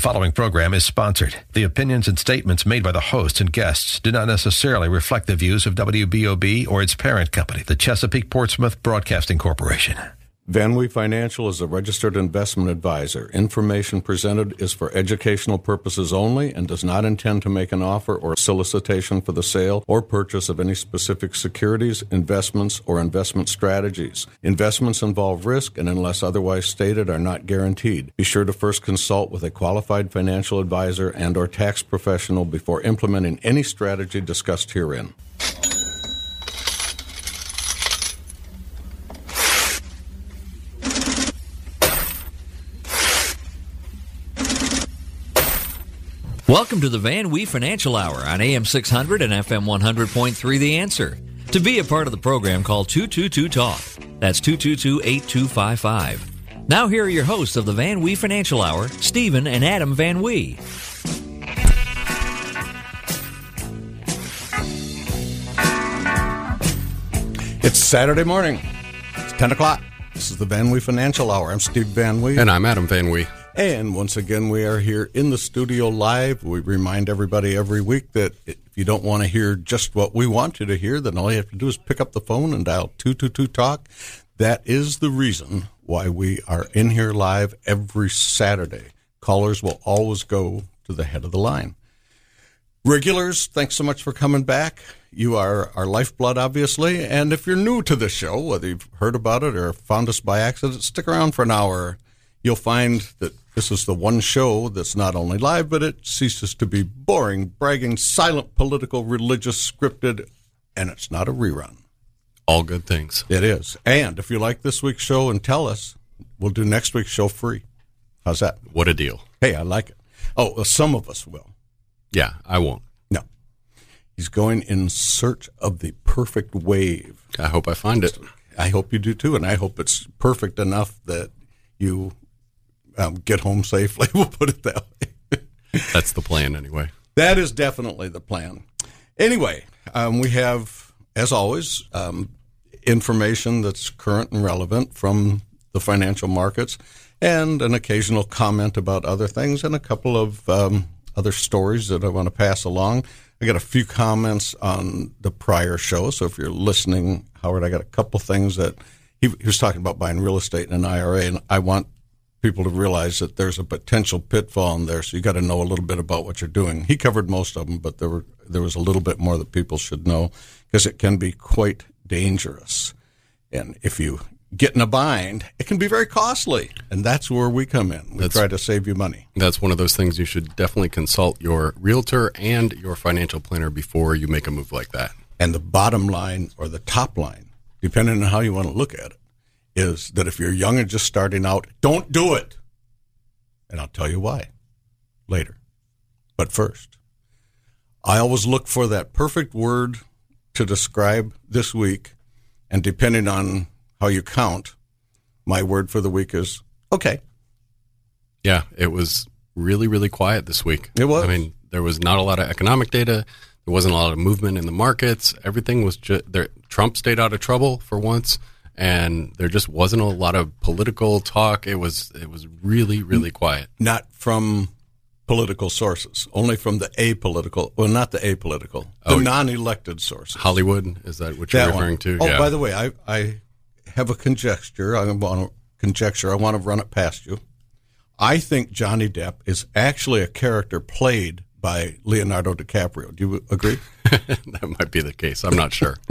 following program is sponsored. The opinions and statements made by the hosts and guests do not necessarily reflect the views of WBOB or its parent company, the Chesapeake Portsmouth Broadcasting Corporation. VanWee Financial is a registered investment advisor. Information presented is for educational purposes only and does not intend to make an offer or solicitation for the sale or purchase of any specific securities, investments, or investment strategies. Investments involve risk and, unless otherwise stated, are not guaranteed. Be sure to first consult with a qualified financial advisor and or tax professional before implementing any strategy discussed herein. Welcome to the VanWee Financial Hour on AM 600 and FM 100.3 The Answer. To be a part of the program, call 222-TALK. That's 222-8255. Now here are your hosts of the VanWee Financial Hour, Stephen and Adam VanWee. It's Saturday morning. It's 10 o'clock. This is the VanWee Financial Hour. I'm Steve VanWee. And I'm Adam VanWee. And once again, we are here in the studio live. We remind everybody every week that if you don't want to hear just what we want you to hear, then all you have to do is pick up the phone and dial 222-TALK. That is the reason why we are in here live every Saturday. Callers will always go to the head of the line. Regulars, thanks so much for coming back. You are our lifeblood, obviously. And if you're new to the show, whether you've heard about it or found us by accident, stick around for an hour. You'll find that this is the one show that's not only live, but it ceases to be boring, bragging, silent, political, religious, scripted, and it's not a rerun. All good things. It is. And if you like this week's show and tell us, we'll do next week's show free. How's that? What a deal. Hey, I like it. Oh, well, some of us will. Yeah, I won't. No. He's going in search of the perfect wave. I hope I find it. I hope you do too, and I hope it's perfect enough that you get home safely. We'll put it that way. That's the plan anyway. That is definitely the plan. Anyway, we have, as always, information that's current and relevant from the financial markets and an occasional comment about other things and a couple of other stories that I want to pass along. I got a few comments on the prior show, so if you're listening, Howard, I got a couple things that he was talking about buying real estate in an IRA, and I want people to realize that there's a potential pitfall in there, so you got to know a little bit about what you're doing. He covered most of them, but there was a little bit more that people should know because it can be quite dangerous. And if you get in a bind, it can be very costly, and that's where we come in. We try to save you money. That's one of those things you should definitely consult your realtor and your financial planner before you make a move like that. And the bottom line or the top line, depending on how you want to look at it, is that if you're young and just starting out, don't do it. And I'll tell you why later. But first, I always look for that perfect word to describe this week, and depending on how you count, my word for the week is okay. Yeah, it was really, really quiet this week. It was. I mean, there was not a lot of economic data. There wasn't a lot of movement in the markets. Everything was just there. Trump stayed out of trouble for once. And there just wasn't a lot of political talk. It was really, really quiet. Not from political sources, only from the apolitical. Well, not the apolitical, the non-elected sources. Hollywood, is that what you're referring to? Oh, yeah. By the way, I have a conjecture. I want to run it past you. I think Johnny Depp is actually a character played by Leonardo DiCaprio. Do you agree? That might be the case. I'm not sure.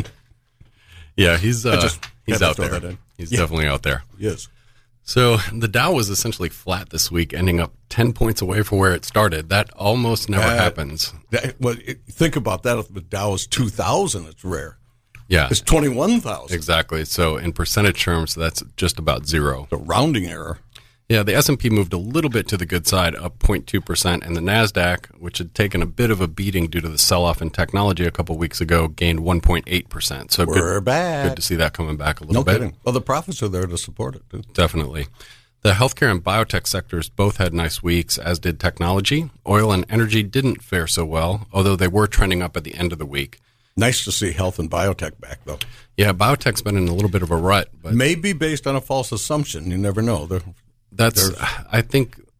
Yeah, he's out there. He's definitely out there. Yes. So the Dow was essentially flat this week, ending up 10 points away from where it started. That almost never happens. Think about that. If the Dow is 2,000, it's rare. Yeah. It's 21,000. Exactly. So in percentage terms, that's just about zero. The rounding error. Yeah, the S&P moved a little bit to the good side, up 0.2%, and the NASDAQ, which had taken a bit of a beating due to the sell-off in technology a couple weeks ago, gained 1.8%. So we're back. Good to see that coming back a little bit. No kidding. Well, the profits are there to support it, too. Definitely. The healthcare and biotech sectors both had nice weeks, as did technology. Oil and energy didn't fare so well, although they were trending up at the end of the week. Nice to see health and biotech back, though. Yeah, biotech's been in a little bit of a rut. But maybe based on a false assumption. You never know. I think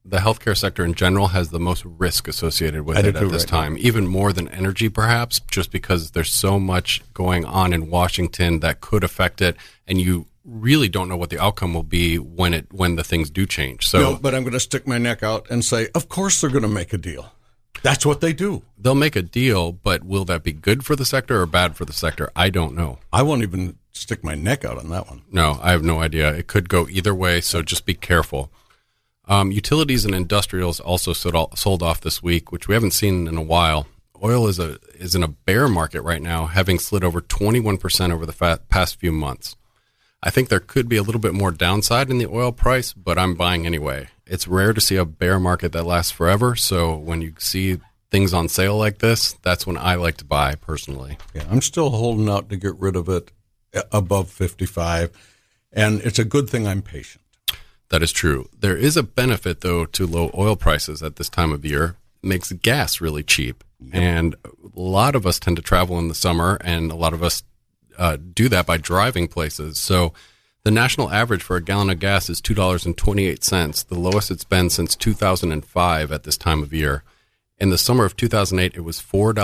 the healthcare sector in general has the most risk associated with I it do at too this right time, even more than energy perhaps, just because there's so much going on in Washington that could affect it, and you really don't know what the outcome will be when the things do change. So, No, but I'm going to stick my neck out and say, of course they're going to make a deal. That's what they do. they'll make a deal, but will that be good for the sector or bad for the sector? I don't know. I won't even stick my neck out on that one. No, I have no idea. It could go either way, so just be careful. Utilities and industrials also sold off this week, which we haven't seen in a while. Oil is in a bear market right now, having slid over 21% over the past few months. I think there could be a little bit more downside in the oil price, but I'm buying anyway. It's rare to see a bear market that lasts forever, so when you see things on sale like this, that's when I like to buy personally. Yeah, I'm still holding out to get rid of it above 55, and it's a good thing I'm patient. That is true. There is a benefit, though, to low oil prices at this time of year. It makes gas really cheap. Yep. And a lot of us tend to travel in the summer, and a lot of us do that by driving places. So the national average for a gallon of gas is $2.28, the lowest it's been since 2005 at this time of year. In the summer of 2008, it was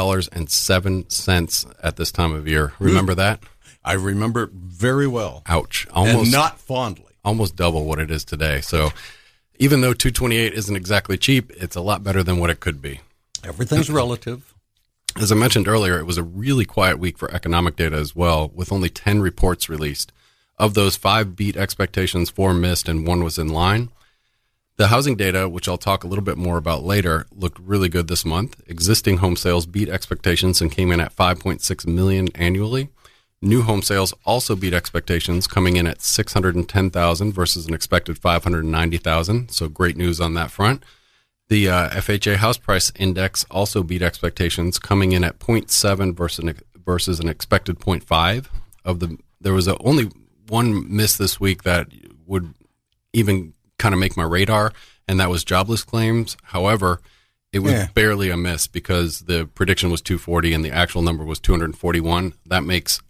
$4.07 at this time of year. Remember that? I remember it very well. Ouch. And not fondly. Almost double what it is today. So even though $2.28 isn't exactly cheap, it's a lot better than what it could be. Everything's relative. As I mentioned earlier, it was a really quiet week for economic data as well, with only 10 reports released. Of those, 5 beat expectations, 4 missed, and 1 was in line. The housing data, which I'll talk a little bit more about later, looked really good this month. Existing home sales beat expectations and came in at 5.6 million annually. New home sales also beat expectations, coming in at 610,000 versus an expected 590,000. So great news on that front. The FHA house price index also beat expectations, coming in at 0.7 versus an expected 0.5. There was only one miss this week that would even kind of make my radar, and that was jobless claims. However, it was barely a miss because the prediction was 240 and the actual number was 241. That makes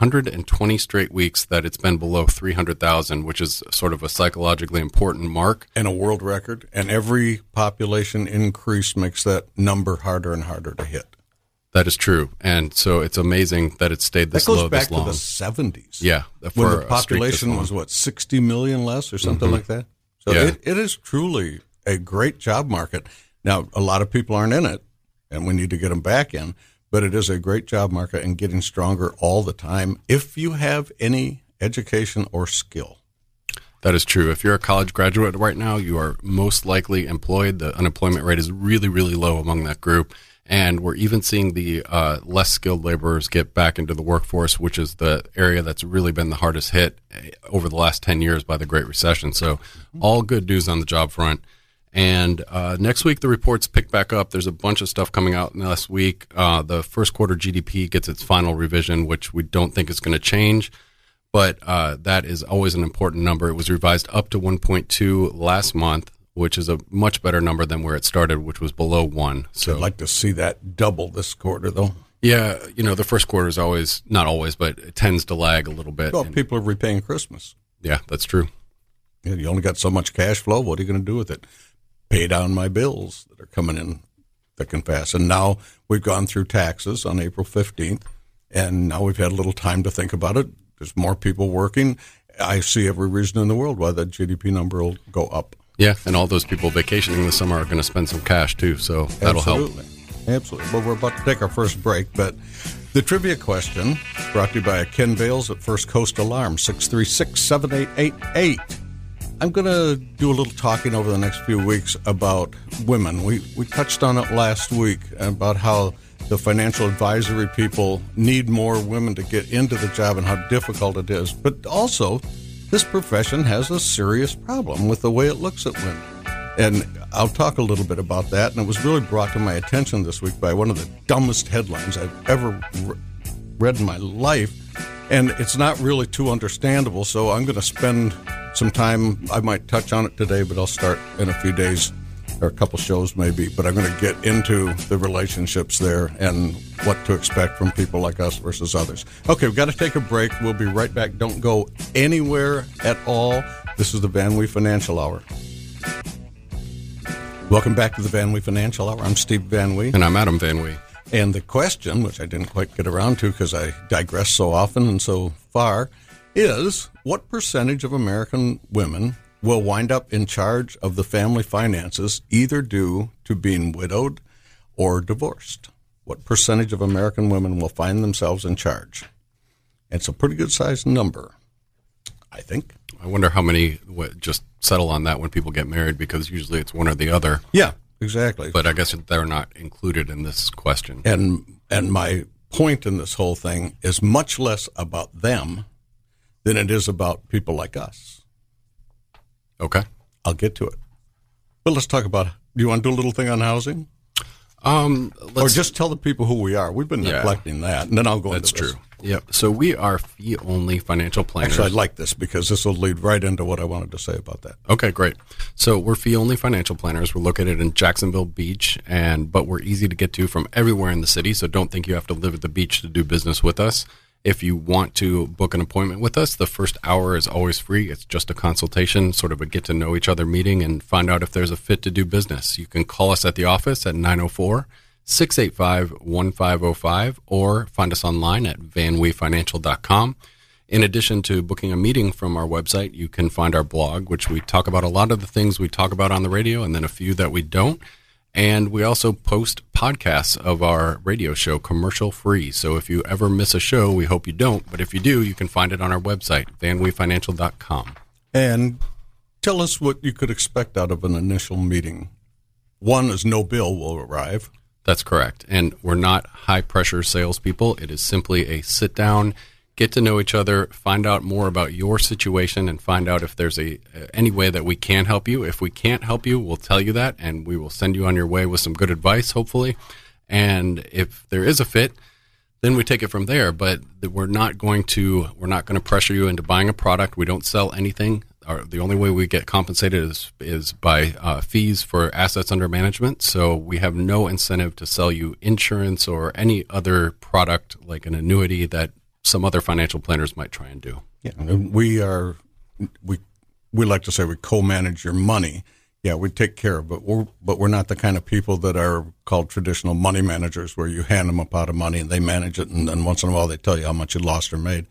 120 straight weeks that it's been below 300,000, which is sort of a psychologically important mark. And a world record. And every population increase makes that number harder and harder to hit. That is true. And so it's amazing that it stayed this low this long. That goes back to the 70s. Yeah. When the population was, 60 million less or something like that? So it is truly a great job market. Now, a lot of people aren't in it, and we need to get them back in. But it is a great job market and getting stronger all the time if you have any education or skill. That is true. If you're a college graduate right now, you are most likely employed. The unemployment rate is really, really low among that group. And we're even seeing the less skilled laborers get back into the workforce, which is the area that's really been the hardest hit over the last 10 years by the Great Recession. So all good news on the job front. And next week, the reports pick back up. There's a bunch of stuff coming out last week. The first quarter GDP gets its final revision, which we don't think is going to change. But that is always an important number. It was revised up to 1.2 last month, which is a much better number than where it started, which was below 1. So I'd like to see that double this quarter, though. Yeah, the first quarter is always, not always, but it tends to lag a little bit. Well, people are repaying Christmas. Yeah, that's true. Yeah, you only got so much cash flow. What are you going to do with it? Pay down my bills that are coming in thick and fast. And now we've gone through taxes on April 15th, and now we've had a little time to think about it. There's more people working. I see every reason in the world why that GDP number will go up. Yeah, and all those people vacationing this summer are going to spend some cash, too, so that'll help. Absolutely. Well, we're about to take our first break, but the trivia question brought to you by Ken Bales at First Coast Alarm, 636-7888. I'm going to do a little talking over the next few weeks about women. We touched on it last week about how the financial advisory people need more women to get into the job and how difficult it is. But also, this profession has a serious problem with the way it looks at women. And I'll talk a little bit about that. And it was really brought to my attention this week by one of the dumbest headlines I've ever read in my life. And it's not really too understandable, so I'm going to spend some time. I might touch on it today, but I'll start in a few days, or a couple shows maybe. But I'm going to get into the relationships there and what to expect from people like us versus others. Okay, we've got to take a break. We'll be right back. Don't go anywhere at all. This is the Van Wee Financial Hour. Welcome back to the Van Wee Financial Hour. I'm Steve Van Wee. And I'm Adam Van Wee. And the question, which I didn't quite get around to because I digress so often and so far, is what percentage of American women will wind up in charge of the family finances, either due to being widowed or divorced? What percentage of American women will find themselves in charge? It's a pretty good-sized number, I think. I wonder how many just settle on that when people get married, because usually it's one or the other. Yeah, exactly. But I guess they're not included in this question. And my point in this whole thing is much less about them than it is about people like us. Okay. I'll get to it. But let's talk about, do you want to do a little thing on housing? Or just tell the people who we are. We've been neglecting that, and then I'll go into this. That's true. Yep. So we are fee-only financial planners. Actually, I like this because this will lead right into what I wanted to say about that. Okay, great. So we're fee-only financial planners. We're located in Jacksonville Beach, but we're easy to get to from everywhere in the city, so don't think you have to live at the beach to do business with us. If you want to book an appointment with us, the first hour is always free. It's just a consultation, sort of a get-to-know-each-other meeting, and find out if there's a fit to do business. You can call us at the office at 904-685-1505 or find us online at vanweefinancial.com. In addition to booking a meeting from our website, you can find our blog, which we talk about a lot of the things we talk about on the radio and then a few that we don't. And we also post podcasts of our radio show commercial free. So if you ever miss a show, we hope you don't. But if you do, you can find it on our website, vanweefinancial.com. And tell us what you could expect out of an initial meeting. One is no bill will arrive. That's correct. And we're not high-pressure salespeople. It is simply a sit-down, get to know each other, find out more about your situation, and find out if there's any way that we can help you. If we can't help you, we'll tell you that, and we will send you on your way with some good advice, hopefully. And if there is a fit, then we take it from there. But we're not going to pressure you into buying a product. We don't sell anything. The only way we get compensated is by fees for assets under management. So we have no incentive to sell you insurance or any other product like an annuity that some other financial planners might try and do. Yeah, we like to say we co-manage your money. Yeah, we take care of it, but we're not the kind of people that are called traditional money managers, where you hand them a pot of money and they manage it, and then once in a while they tell you how much you lost or made.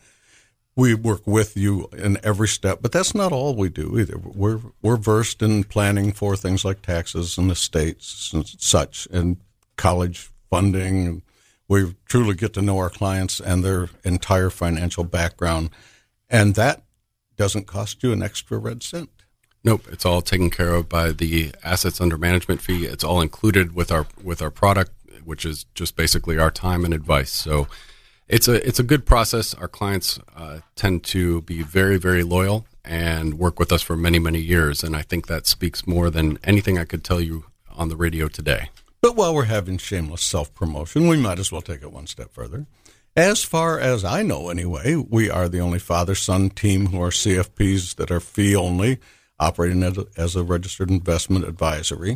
We work with you in every step, but that's not all we do either. We're versed in planning for things like taxes and estates and such, and college funding. We truly get to know our clients and their entire financial background, and that doesn't cost you an extra red cent. Nope, it's all taken care of by the assets under management fee. It's all included with our product, which is just basically our time and advice. So it's a good process. Our clients tend to be very, very loyal and work with us for many, many years, and I think that speaks more than anything I could tell you on the radio today. But while we're having shameless self-promotion, we might as well take it one step further. As far as I know anyway, we are the only father-son team who are CFPs that are fee-only, operating as a registered investment advisory.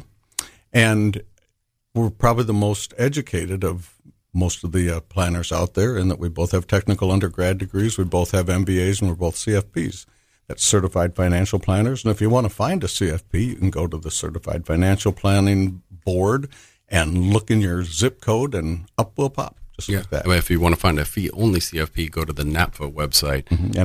And we're probably the most educated of most of the planners out there, in that we both have technical undergrad degrees, we both have MBAs, and we're both CFPs. That's Certified Financial Planners. And if you want to find a CFP, you can go to the Certified Financial Planning Board and look in your zip code, and up will pop, just like that. If you want to find a fee-only CFP, go to the NAPFA website.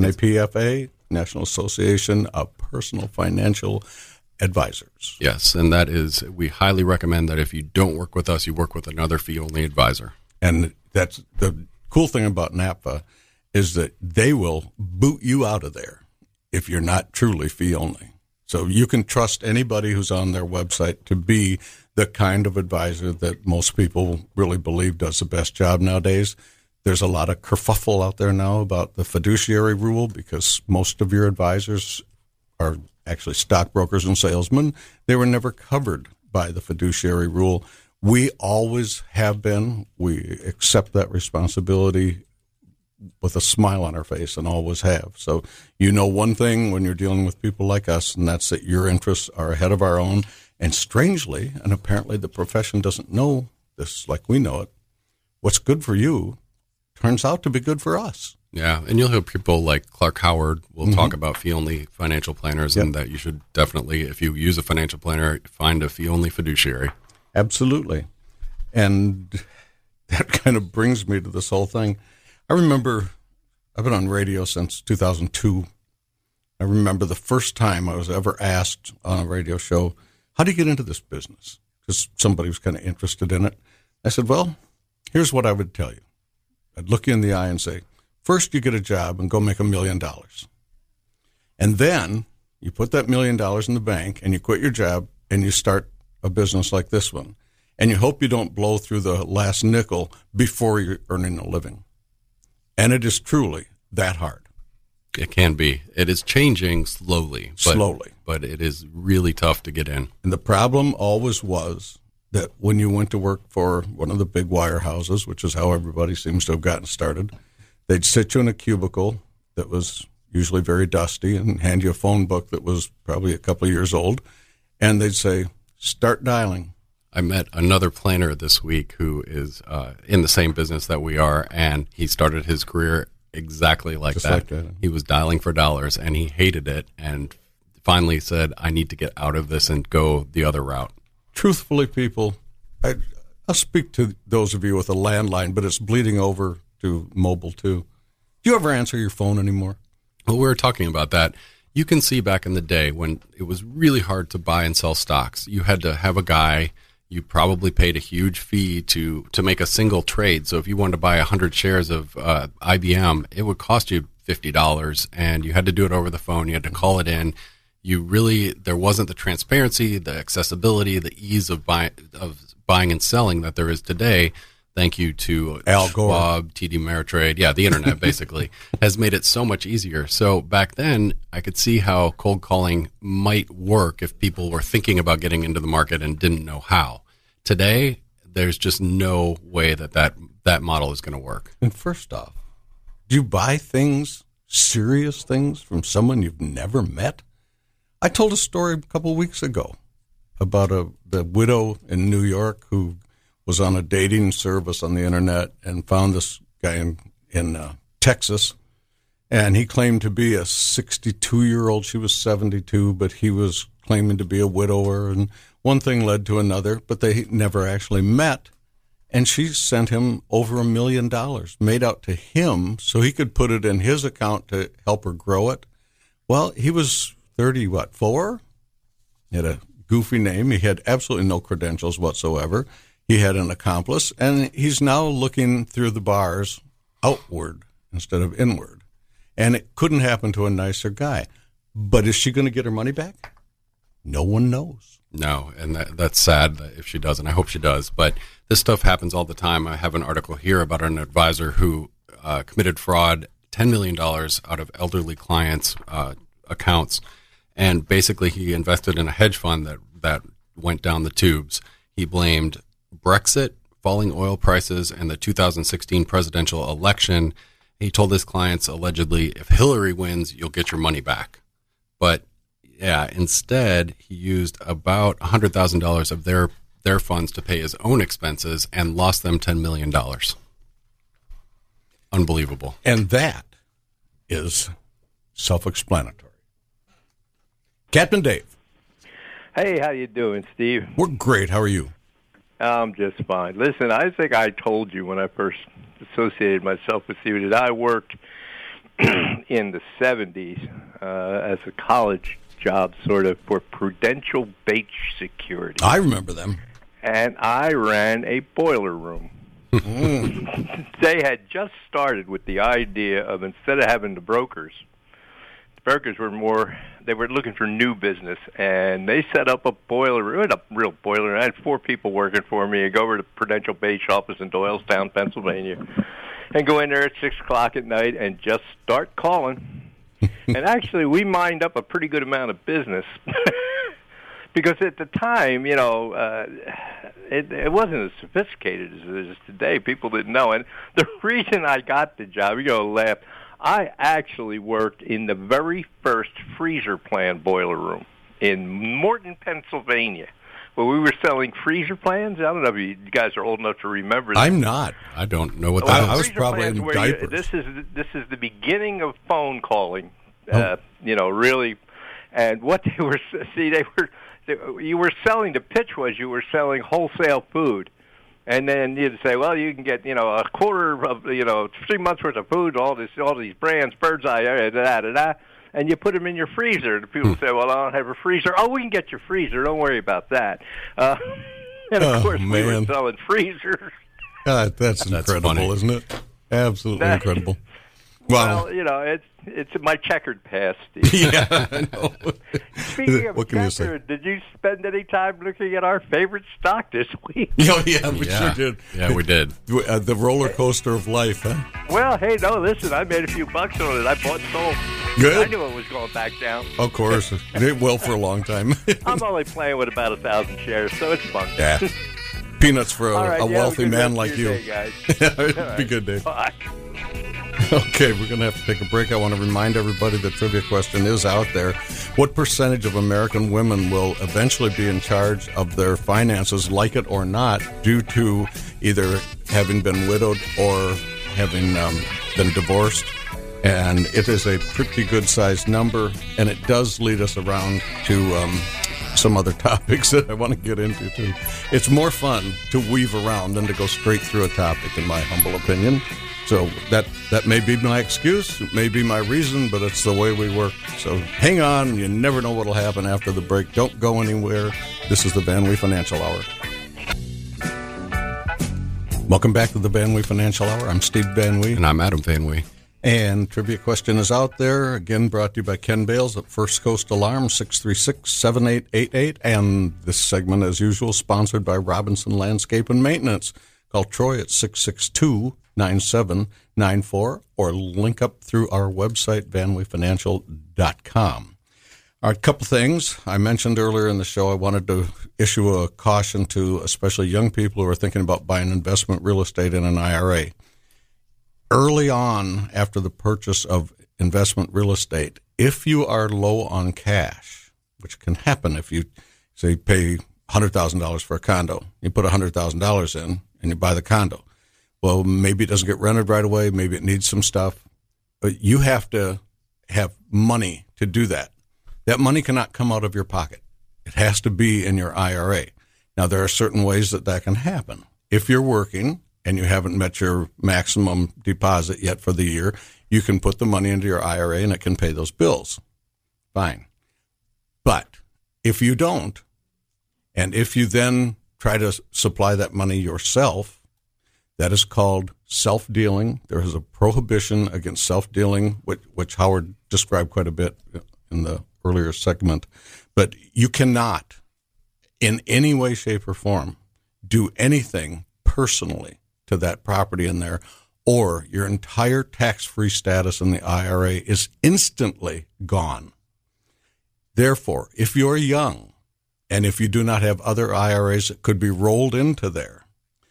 NAPFA, National Association of Personal Financial Advisors. Yes, and that is, we highly recommend that if you don't work with us, you work with another fee-only advisor. And that's the cool thing about NAPFA, is that they will boot you out of there if you're not truly fee-only. So you can trust anybody who's on their website to be the kind of advisor that most people really believe does the best job nowadays. There's a lot of kerfuffle out there now about the fiduciary rule, because most of your advisors are actually stockbrokers and salesmen. They were never covered by the fiduciary rule. We always have been. We accept that responsibility with a smile on our face, and always have. So you know one thing when you're dealing with people like us, and that's that your interests are ahead of our own. And strangely, and apparently the profession doesn't know this like we know it, what's good for you turns out to be good for us. Yeah, and you'll hear people like Clark Howard will talk about fee-only financial planners, and that you should definitely, if you use a financial planner, find a fee-only fiduciary. Absolutely. And that kind of brings me to this whole thing. I remember, I've been on radio since 2002. I remember the first time I was ever asked on a radio show, how do you get into this business? Because somebody was kind of interested in it. I said, well, here's what I would tell you. I'd look you in the eye and say, first you get a job and go make $1 million. And then you put that $1 million in the bank and you quit your job and you start a business like this one. And you hope you don't blow through the last nickel before you're earning a living. And it is truly that hard. It can be. It is changing slowly. But it is really tough to get in. And the problem always was that when you went to work for one of the big wirehouses, which is how everybody seems to have gotten started, they'd sit you in a cubicle that was usually very dusty and hand you a phone book that was probably a couple of years old, and they'd say, start dialing. I met another planner this week who is in the same business that we are, and he started his career exactly like that. He was dialing for dollars, and he hated it, and finally said, I need to get out of this and go the other route. Truthfully, people, I'll speak to those of you with a landline, but it's bleeding over to mobile too. Do you ever answer your phone anymore? Well, we were talking about that. You can see back in the day when it was really hard to buy and sell stocks. You had to have a guy. You probably paid a huge fee to make a single trade. So if you wanted to buy 100 shares of IBM, it would cost you $50, and you had to do it over the phone. You had to call it in. There wasn't the transparency, the accessibility, the ease of buying and selling that there is today. Thank you to Al Gore, Schwab, TD Ameritrade. Yeah, the internet basically has made it so much easier. So back then, I could see how cold calling might work if people were thinking about getting into the market and didn't know how. Today, there's just no way that model is going to work. And first off, do you buy things, serious things, from someone you've never met? I told a story a couple of weeks ago about the widow in New York who was on a dating service on the internet and found this guy in Texas, and he claimed to be a 62-year-old. She was 72, but he was claiming to be a widower, and one thing led to another, but they never actually met, and she sent him over $1 million made out to him so he could put it in his account to help her grow it. Well, he was 4? He had a goofy name. He had absolutely no credentials whatsoever. He had an accomplice, and he's now looking through the bars outward instead of inward. And it couldn't happen to a nicer guy. But is she going to get her money back? No one knows. No, and that's sad if she doesn't. I hope she does. But this stuff happens all the time. I have an article here about an advisor who committed fraud, $10 million out of elderly clients' accounts. And basically he invested in a hedge fund that went down the tubes. He blamed Brexit, falling oil prices, and the 2016 presidential election. He told his clients, allegedly, if Hillary wins, you'll get your money back. But, yeah, instead, he used about $100,000 of their funds to pay his own expenses and lost them $10 million. Unbelievable. And that is self-explanatory. Captain Dave. Hey, how you doing, Steve? We're great. How are you? I'm just fine. Listen, I think I told you when I first associated myself with you that I worked in the 70s as a college job sort of for Prudential Beach Security. I remember them. And I ran a boiler room. They had just started with the idea of, instead of having the brokers they were looking for new business, and they set up a boiler room, a real boiler room. I had 4 people working for me. I go over to Prudential Beach office in Doylestown, Pennsylvania, and go in there at 6 o'clock at night and just start calling. And actually, we mined up a pretty good amount of business because at the time, it wasn't as sophisticated as it is today. People didn't know. And the reason I got the job, you're going to laugh, I actually worked in the very first freezer plant boiler room in Morton, Pennsylvania, Well, we were selling freezer plans. I don't know if you guys are old enough to remember. I'm not. I don't know what I that is. was probably in diapers. This is the beginning of phone calling. Really, and what they were you were selling. The pitch was you were selling wholesale food. And then you'd say, well, you can get, a quarter of, 3 months worth of food, all these brands, Bird's Eye, and you put them in your freezer. And people say, well, I don't have a freezer. Oh, we can get your freezer. Don't worry about that. And of course, we were selling freezers. That's incredible, funny. Isn't it? Absolutely incredible. Well, it's my checkered past, Steve. Yeah, I know. Speaking of checkered, did you spend any time looking at our favorite stock this week? Oh, yeah, we sure did. Yeah, we did. The roller coaster of life, huh? Well, hey, no, listen, I made a few bucks on it. I bought and sold. Good. I knew it was going back down. Of course. It did well for a long time. I'm only playing with about 1,000 shares, so it's fun. Yeah. Peanuts for a wealthy man like you. Day, guys. It'd be good, Dave. Bye. Okay, we're going to have to take a break. I want to remind everybody the trivia question is out there. What percentage of American women will eventually be in charge of their finances, like it or not, due to either having been widowed or having been divorced? And it is a pretty good-sized number, and it does lead us around to some other topics that I want to get into, too. It's more fun to weave around than to go straight through a topic, in my humble opinion. So that may be my excuse, it may be my reason, but it's the way we work. So hang on, you never know what will happen after the break. Don't go anywhere. This is the Van Wee Financial Hour. Welcome back to the Van Wee Financial Hour. I'm Steve Van Wee. And I'm Adam Van Wee. And trivia question is out there, again brought to you by Ken Bales at First Coast Alarm, 636-7888. And this segment, as usual, sponsored by Robinson Landscape and Maintenance. Call Troy at 662-9794 or link up through our website, vanweefinancial.com. All right, a couple things. I mentioned earlier in the show I wanted to issue a caution to especially young people who are thinking about buying investment real estate in an IRA. Early on, after the purchase of investment real estate, if you are low on cash, which can happen if you, say, pay $100,000 for a condo, you put $100,000 in, and you buy the condo. Well, maybe it doesn't get rented right away. Maybe it needs some stuff. But you have to have money to do that. That money cannot come out of your pocket. It has to be in your IRA. Now, there are certain ways that can happen. If you're working and you haven't met your maximum deposit yet for the year, you can put the money into your IRA and it can pay those bills. Fine. But if you don't, and if you then try to supply that money yourself, that is called self-dealing. There is a prohibition against self-dealing, which Howard described quite a bit in the earlier segment. But you cannot, in any way, shape, or form, do anything personally to that property in there, or your entire tax-free status in the IRA is instantly gone. Therefore, if you're young, and if you do not have other IRAs that could be rolled into there,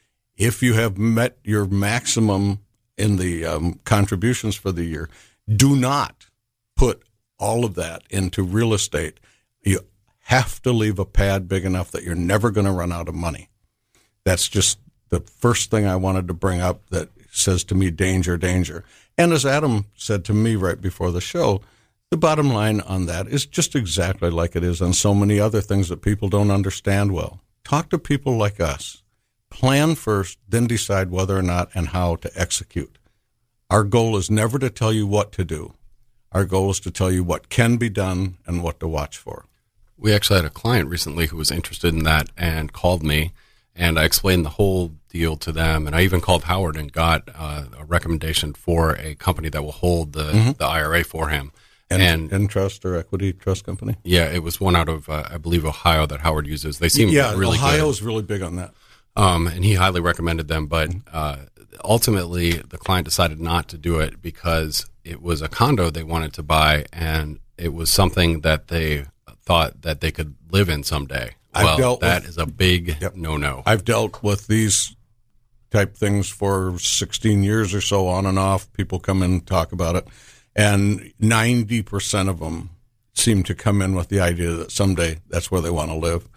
if you have met your maximum in the contributions for the year, do not put all of that into real estate. You have to leave a pad big enough that you're never going to run out of money. That's just the first thing I wanted to bring up that says to me, danger, danger. And as Adam said to me right before the show, the bottom line on that is just exactly like it is on so many other things that people don't understand well. Talk to people like us. Plan first, then decide whether or not and how to execute. Our goal is never to tell you what to do. Our goal is to tell you what can be done and what to watch for. We actually had a client recently who was interested in that and called me, and I explained the whole deal to them. And I even called Howard and got a recommendation for a company that will hold the IRA for him. And Entrust or Equity Trust Company? Yeah, it was one out of, I believe, Ohio that Howard uses. They seem really good. Ohio's really big on that. And he highly recommended them. But ultimately, the client decided not to do it because it was a condo they wanted to buy, and it was something that they thought that they could live in someday. Well, that is a big no-no. I've dealt with these type things for 16 years or so, on and off. People come in and talk about it. And 90% of them seem to come in with the idea that someday that's where they want to live.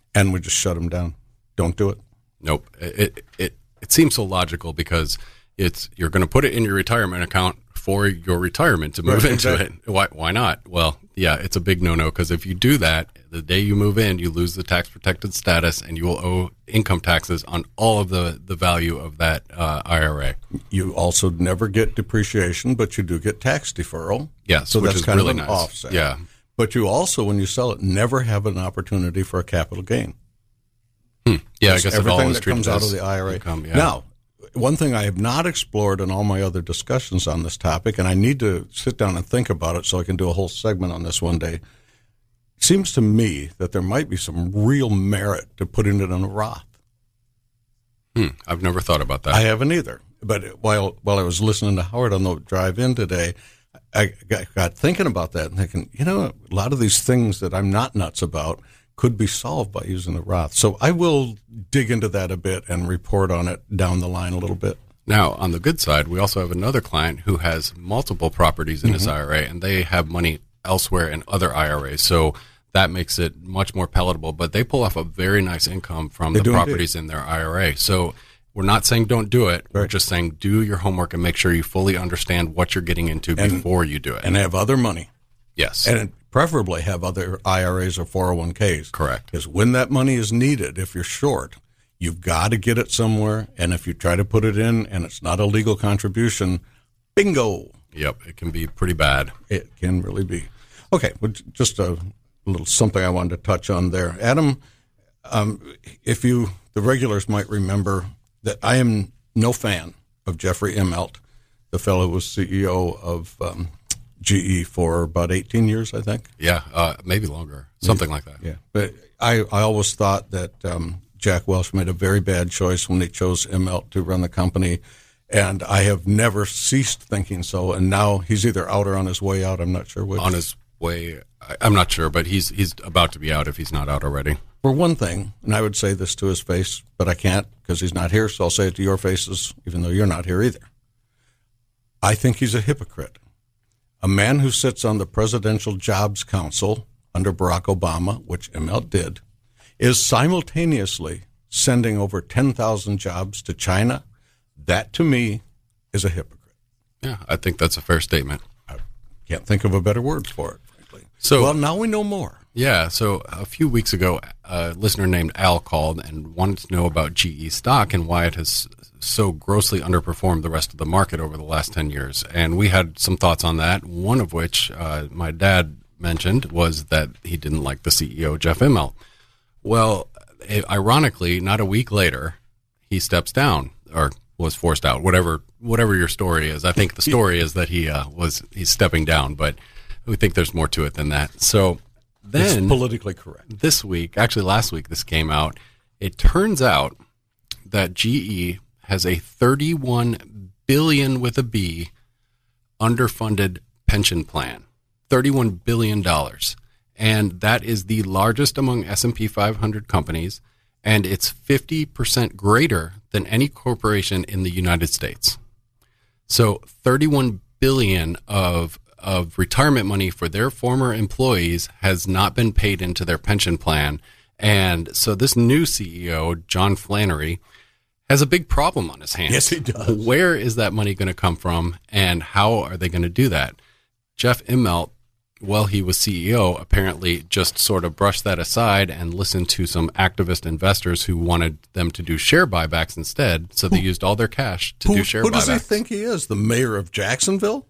and we just shut them down. Don't do it. Nope. It seems so logical because you're going to put it in your retirement account for your retirement to move into it. Why not? Well, yeah, it's a big no-no because if you do that, the day you move in, you lose the tax-protected status and you will owe income taxes on all of the value of that IRA. You also never get depreciation, but you do get tax deferral. Yes, so which that's is kind really of an nice. offset. Yeah. But you also, when you sell it, never have an opportunity for a capital gain. Yeah, I guess everything it that comes out of the IRA. Income, yeah. Now, one thing I have not explored in all my other discussions on this topic, and I need to sit down and think about it so I can do a whole segment on this one day, it seems to me that there might be some real merit to putting it in a Roth. I've never thought about that. I haven't either. But while I was listening to Howard on the drive in today, I got thinking about that and thinking, a lot of these things that I'm not nuts about could be solved by using a Roth. So I will dig into that a bit and report on it down the line a little bit. Now, on the good side, we also have another client who has multiple properties in his IRA, and they have money elsewhere in other IRAs. So that makes it much more palatable. But they pull off a very nice income from the properties in their IRA. So we're not saying don't do it. Right. We're just saying do your homework and make sure you fully understand what you're getting into before you do it. And have other money. Yes. And preferably have other IRAs or 401ks. Correct. Because when that money is needed, if you're short, you've got to get it somewhere. And if you try to put it in and it's not a legal contribution, bingo. Yep, it can be pretty bad. It can really be. Okay, well, just a little something I wanted to touch on there. Adam, the regulars might remember that I am no fan of Jeffrey Immelt, the fellow who was CEO of GE for about 18 years, I think. Yeah, maybe longer, something like that. Yeah, but I always thought that Jack Welch made a very bad choice when he chose Immelt to run the company, and I have never ceased thinking so. And now he's either out or on his way out. I'm not sure which. On his way, I'm not sure, but he's about to be out if he's not out already. For one thing, and I would say this to his face, but I can't because he's not here, so I'll say it to your faces, even though you're not here either. I think he's a hypocrite. A man who sits on the Presidential Jobs Council under Barack Obama, which Immelt did, is simultaneously sending over 10,000 jobs to China. That, to me, is a hypocrite. Yeah, I think that's a fair statement. I can't think of a better word for it, frankly. So, well, now we know more. Yeah, so a few weeks ago, a listener named Al called and wanted to know about GE stock and why it has so grossly underperformed the rest of the market over the last 10 years. And we had some thoughts on that, one of which my dad mentioned was that he didn't like the CEO, Jeff Immelt. Well, ironically, not a week later, he steps down or was forced out, whatever your story is. I think the story is that he's stepping down, but we think there's more to it than that. So then, it's politically correct. This week, actually last week, this came out. It turns out that GE has a $31 billion with a B underfunded pension plan, $31 billion. And that is the largest among S&P 500 companies, and it's 50% greater than any corporation in the United States. So $31 billion of retirement money for their former employees has not been paid into their pension plan. And so this new CEO, John Flannery, has a big problem on his hands. Yes, he does. Where is that money going to come from, and how are they going to do that? Jeff Immelt, while he was CEO, apparently just sort of brushed that aside and listened to some activist investors who wanted them to do share buybacks instead. So they used all their cash to do share buybacks. Who does he think he is? The mayor of Jacksonville?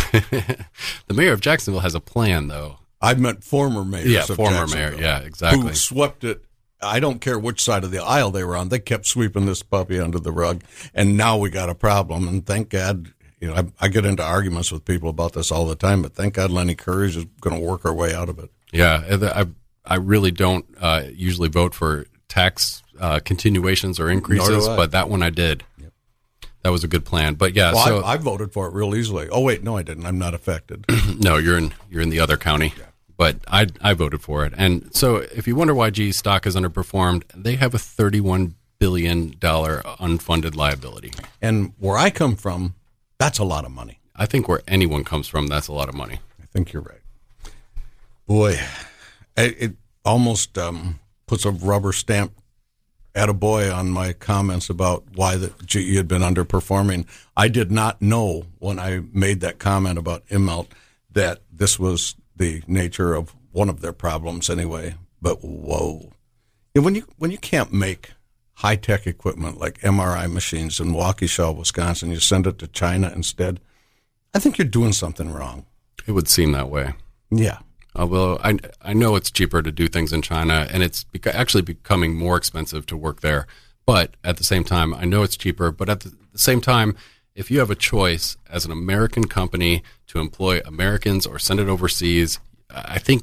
The mayor of Jacksonville has a plan, though. I meant former mayor. Yeah, former mayor. Yeah, exactly. Who swept it. I don't care which side of the aisle they were on. They kept sweeping this puppy under the rug, and now we got a problem. And thank God, I get into arguments with people about this all the time, but thank God Lenny Courage is going to work our way out of it. Yeah, I really don't usually vote for tax continuations or increases, but that one I did. Yep. That was a good plan. But yeah, well, so I voted for it real easily. Oh wait, no, I didn't. I'm not affected. No, you're in the other county. Yeah. But I voted for it. And so if you wonder why GE stock has underperformed, they have a $31 billion unfunded liability. And where I come from, that's a lot of money. I think where anyone comes from, that's a lot of money. I think you're right. Boy, it almost puts a rubber stamp attaboy on my comments about why the GE had been underperforming. I did not know when I made that comment about Immelt that this was the nature of one of their problems anyway. But whoa. And when you can't make high-tech equipment like MRI machines in Waukesha, Wisconsin, you send it to China instead, I think you're doing something wrong. It would seem that way. Yeah. Although I know it's cheaper to do things in China, and it's actually becoming more expensive to work there. But at the same time, I know it's cheaper. But at the same time, if you have a choice as an American company to employ Americans or send it overseas, I think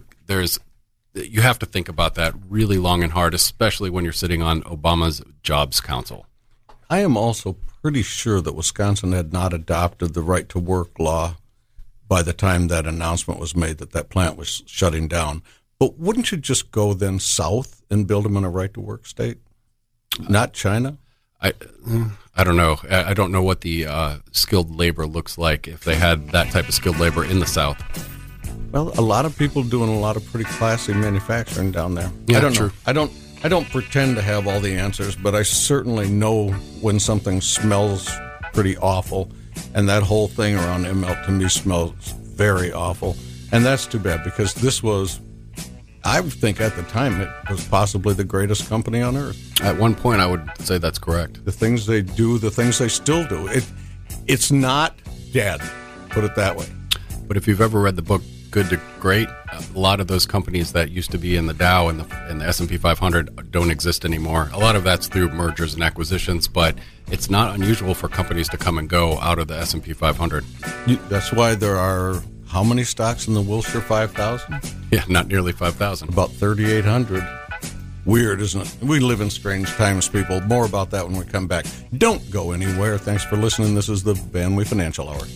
you have to think about that really long and hard, especially when you're sitting on Obama's Jobs Council. I am also pretty sure that Wisconsin had not adopted the right to work law by the time that announcement was made that plant was shutting down. But wouldn't you just go then south and build them in a right to work state? Not China? I don't know. I don't know what the skilled labor looks like if they had that type of skilled labor in the South. Well, a lot of people doing a lot of pretty classy manufacturing down there. Yeah, I don't true. know. I don't pretend to have all the answers, but I certainly know when something smells pretty awful. And that whole thing around Immelt to me smells very awful. And that's too bad because this was, I think at the time, it was possibly the greatest company on earth. At one point, I would say that's correct. The things they do, the things they still do. It's not dead, put it that way. But if you've ever read the book Good to Great, a lot of those companies that used to be in the Dow and the S&P 500 don't exist anymore. A lot of that's through mergers and acquisitions, but it's not unusual for companies to come and go out of the S&P 500. That's why there are how many stocks in the Wilshire 5000? Yeah, not nearly 5,000. About 3,800. Weird, isn't it? We live in strange times, people. More about that when we come back. Don't go anywhere. Thanks for listening. This is the Van Wee Financial Hour.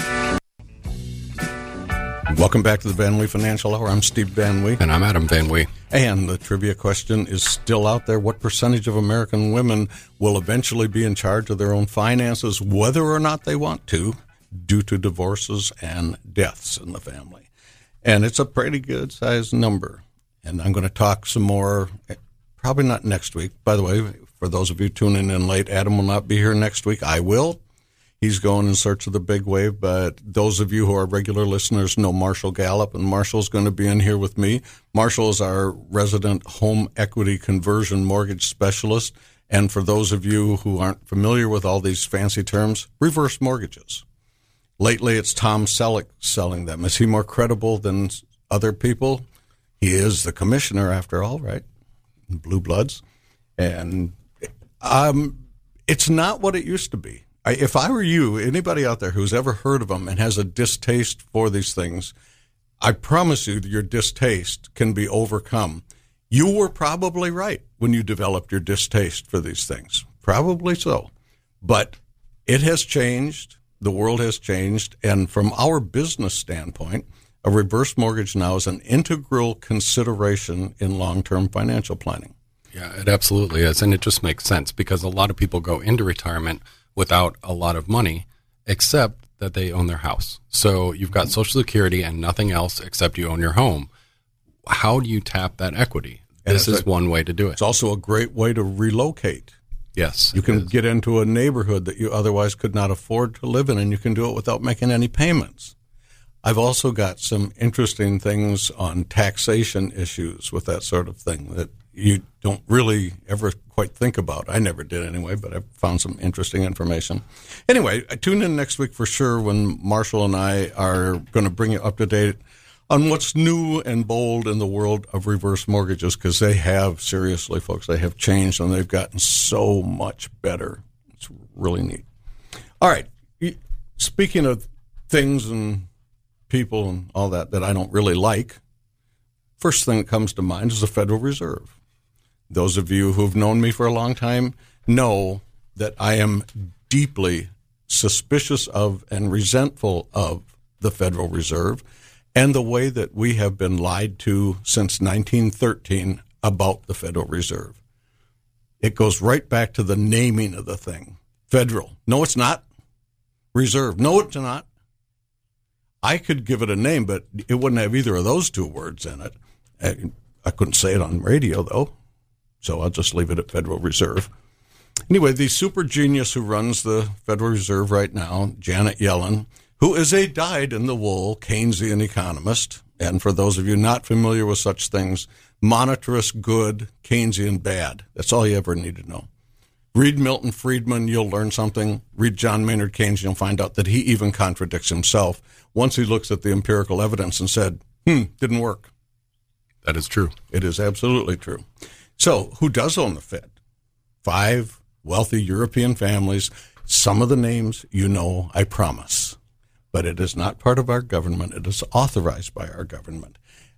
Welcome back to the Van Wee Financial Hour. I'm Steve Van Wee. And I'm Adam Van Wee. And the trivia question is still out there. What percentage of American women will eventually be in charge of their own finances, whether or not they want to, due to divorces and deaths in the family? And it's a pretty good-sized number. And I'm going to talk some more, probably not next week. By the way, for those of you tuning in late, Adam will not be here next week. I will. He's going in search of the big wave, but those of you who are regular listeners know Marshall Gallup, and Marshall's going to be in here with me. Marshall is our resident home equity conversion mortgage specialist, and for those of you who aren't familiar with all these fancy terms, reverse mortgages. Lately, it's Tom Selleck selling them. Is he more credible than other people? He is the commissioner, after all, right? Blue Bloods. And it's not what it used to be. If I were you, anybody out there who's ever heard of them and has a distaste for these things, I promise you that your distaste can be overcome. You were probably right when you developed your distaste for these things. Probably so. But it has changed. The world has changed. And from our business standpoint, a reverse mortgage now is an integral consideration in long-term financial planning. Yeah, it absolutely is. And it just makes sense because a lot of people go into retirement without a lot of money, except that they own their house. So you've got Social Security and nothing else except you own your home. How do you tap that equity? This is one way to do it. It's also a great way to relocate. Yes. You can get into a neighborhood that you otherwise could not afford to live in, and you can do it without making any payments. I've also got some interesting things on taxation issues with that sort of thing that you don't really ever quite think about. I never did anyway, but I found some interesting information. Anyway, tune in next week for sure when Marshall and I are going to bring you up to date on what's new and bold in the world of reverse mortgages, because they have, seriously, folks, they have changed and they've gotten so much better. It's really neat. All right. Speaking of things and people and all that I don't really like, first thing that comes to mind is the Federal Reserve. Those of you who've known me for a long time know that I am deeply suspicious of and resentful of the Federal Reserve and the way that we have been lied to since 1913 about the Federal Reserve. It goes right back to the naming of the thing. Federal. No, it's not. Reserve. No, it's not. I could give it a name, but it wouldn't have either of those two words in it. I couldn't say it on radio, though. So I'll just leave it at Federal Reserve. Anyway, the super genius who runs the Federal Reserve right now, Janet Yellen, who is a dyed-in-the-wool Keynesian economist, and for those of you not familiar with such things, monetarist good, Keynesian bad. That's all you ever need to know. Read Milton Friedman, you'll learn something. Read John Maynard Keynes, you'll find out that he even contradicts himself once he looks at the empirical evidence and said, didn't work. That is true. It is absolutely true. So who does own the Fed? 5 wealthy European families. Some of the names you know, I promise. But it is not part of our government. It is authorized by our government.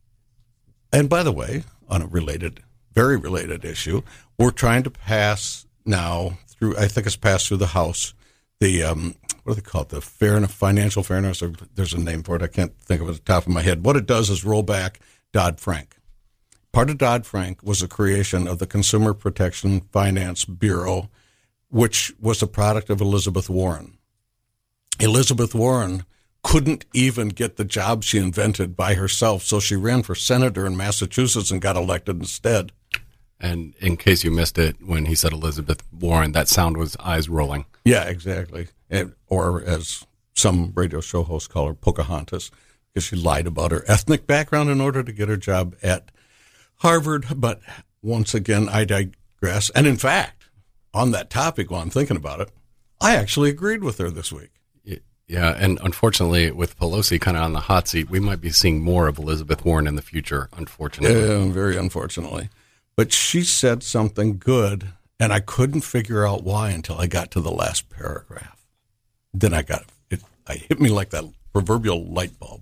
And by the way, on a very related issue, we're trying to pass now through, I think it's passed through the House, the, what do they call it, the financial fairness, or there's a name for it, I can't think of it at the top of my head. What it does is roll back Dodd-Frank. Part of Dodd-Frank was the creation of the Consumer Protection Finance Bureau, which was a product of Elizabeth Warren. Elizabeth Warren couldn't even get the job she invented by herself, so she ran for senator in Massachusetts and got elected instead. And in case you missed it, when he said Elizabeth Warren, that sound was eyes rolling. Yeah, exactly. Or as some radio show hosts call her, Pocahontas, because she lied about her ethnic background in order to get her job at Harvard. But once again, I digress. And in fact, on that topic, while I'm thinking about it, I actually agreed with her this week. Yeah, and unfortunately, with Pelosi kind of on the hot seat, we might be seeing more of Elizabeth Warren in the future, unfortunately. Yeah, very unfortunately. But she said something good, and I couldn't figure out why until I got to the last paragraph. Then I got it. It hit me like that proverbial light bulb.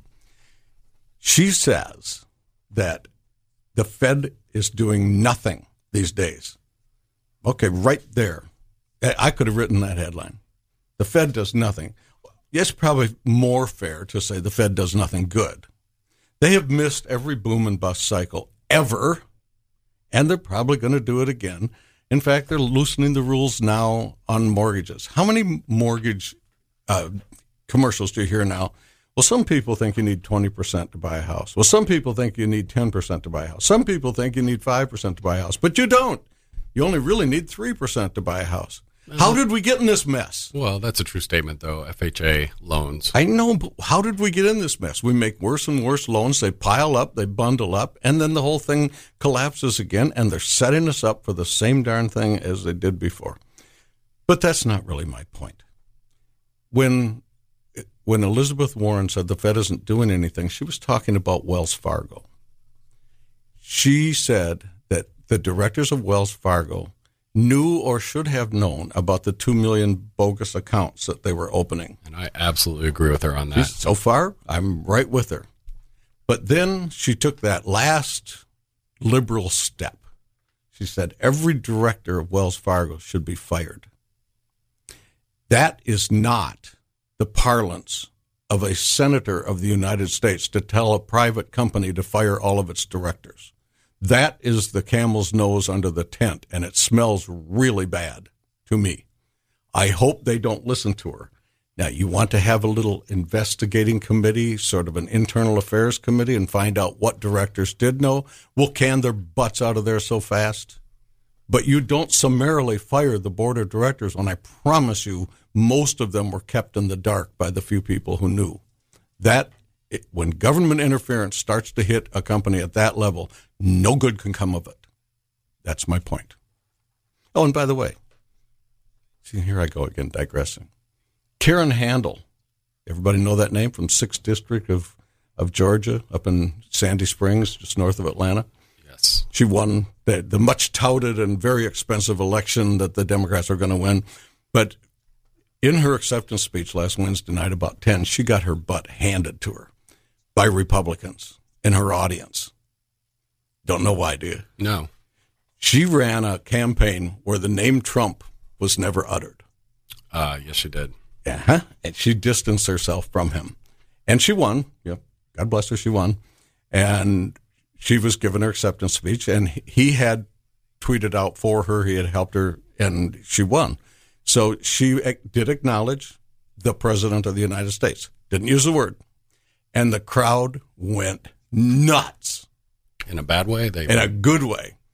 She says that the Fed is doing nothing these days. Okay, right there. I could have written that headline. The Fed does nothing. It's probably more fair to say the Fed does nothing good. They have missed every boom and bust cycle ever, and they're probably going to do it again. In fact, they're loosening the rules now on mortgages. How many mortgage commercials do you hear now? Well, some people think you need 20% to buy a house. Well, some people think you need 10% to buy a house. Some people think you need 5% to buy a house, but you don't. You only really need 3% to buy a house. How did we get in this mess? Well, that's a true statement, though. FHA loans. I know, but how did we get in this mess? We make worse and worse loans. They pile up, they bundle up, and then the whole thing collapses again, and they're setting us up for the same darn thing as they did before. But that's not really my point. When Elizabeth Warren said the Fed isn't doing anything, she was talking about Wells Fargo. She said that the directors of Wells Fargo knew or should have known about the 2 million bogus accounts that they were opening. And I absolutely agree with her on that. So far, I'm right with her. But then she took that last liberal step. She said every director of Wells Fargo should be fired. That is not the parlance of a senator of the United States to tell a private company to fire all of its directors. That is the camel's nose under the tent, and it smells really bad to me. I hope they don't listen to her. Now, you want to have a little investigating committee, sort of an internal affairs committee, and find out what directors did know. We'll can their butts out of there so fast. But you don't summarily fire the board of directors when I promise you most of them were kept in the dark by the few people who knew. When government interference starts to hit a company at that level, no good can come of it. That's my point. Oh, and by the way, see, here I go again, digressing. Karen Handel, everybody know that name from 6th District of Georgia, up in Sandy Springs, just north of Atlanta? Yes. She won the much touted and very expensive election that the Democrats are going to win. But in her acceptance speech last Wednesday night about 10, she got her butt handed to her by Republicans in her audience. Don't know why, do you? No. She ran a campaign where the name Trump was never uttered. Yes, she did. Yeah, and she distanced herself from him. And she won. Yeah, God bless her, she won. And she was given her acceptance speech, and he had tweeted out for her. He had helped her, and she won. So she did acknowledge the President of the United States. Didn't use the word. And the crowd went nuts. In a bad way? In a good way.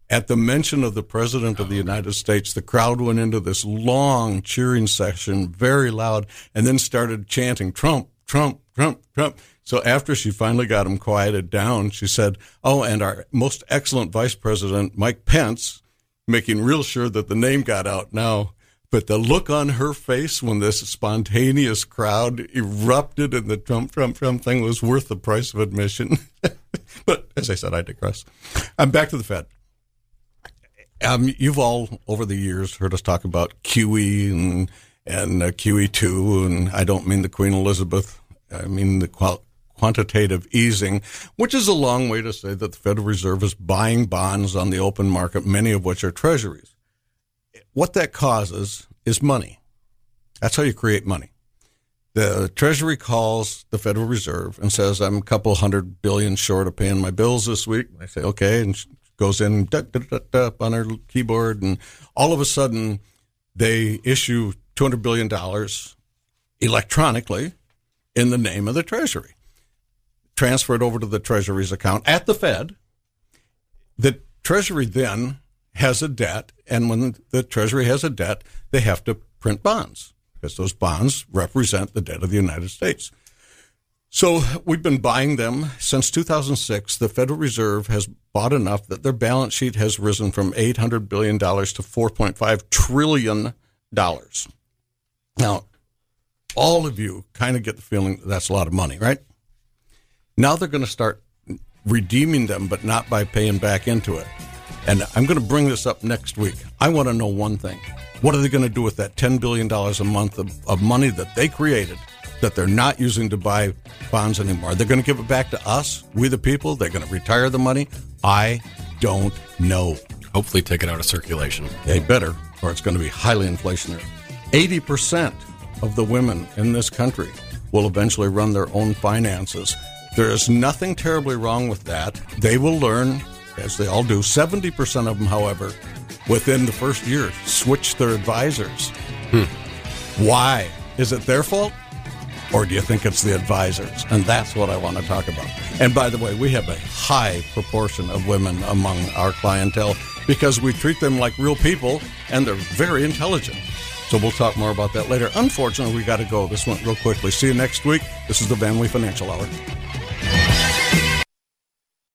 At the mention of the President of the United States, the crowd went into this long cheering session, very loud, and then started chanting, Trump, Trump, Trump, Trump. So after she finally got him quieted down, she said, oh, and our most excellent Vice President, Mike Pence, making real sure that the name got out now. But the look on her face when this spontaneous crowd erupted and the Trump, Trump, Trump thing was worth the price of admission. But as I said, I digress. I'm back to the Fed. You've all, over the years, heard us talk about QE and QE2, and I don't mean the Queen Elizabeth. I mean the quantitative easing, which is a long way to say that the Federal Reserve is buying bonds on the open market, many of which are treasuries. What that causes is money. That's how you create money. The Treasury calls the Federal Reserve and says, I'm a couple $100 billion short of paying my bills this week. I say, okay, and goes in on her keyboard, and all of a sudden they issue $200 billion electronically in the name of the Treasury. Transfer it over to the Treasury's account at the Fed. The Treasury then has a debt, and when the Treasury has a debt, they have to print bonds because those bonds represent the debt of the United States. So we've been buying them since 2006. The Federal Reserve has bought enough that their balance sheet has risen from $800 billion to $4.5 trillion. Now, all of you kind of get the feeling that that's a lot of money, right? Now they're going to start redeeming them, but not by paying back into it. And I'm going to bring this up next week. I want to know one thing. What are they going to do with that $10 billion a month of money that they created that they're not using to buy bonds anymore? They're going to give it back to us, we the people? They're going to retire the money? I don't know. Hopefully take it out of circulation. They better, or it's going to be highly inflationary. 80% of the women in this country will eventually run their own finances. There is nothing terribly wrong with that. They will learn, as they all do. 70% of them, however, within the first year, switch their advisors. Why? Is it their fault? Or do you think it's the advisors? And that's what I want to talk about. And by the way, we have a high proportion of women among our clientele because we treat them like real people, and they're very intelligent. So we'll talk more about that later. Unfortunately, we got to go. This went real quickly. See you next week. This is the Van Wee Financial Hour.